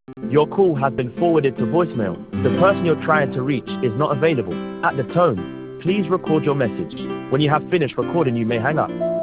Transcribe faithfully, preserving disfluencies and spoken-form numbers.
Your call has been forwarded to voicemail. The person you're trying to reach is not available. At the tone, please record your message. When you have finished recording, you may hang up.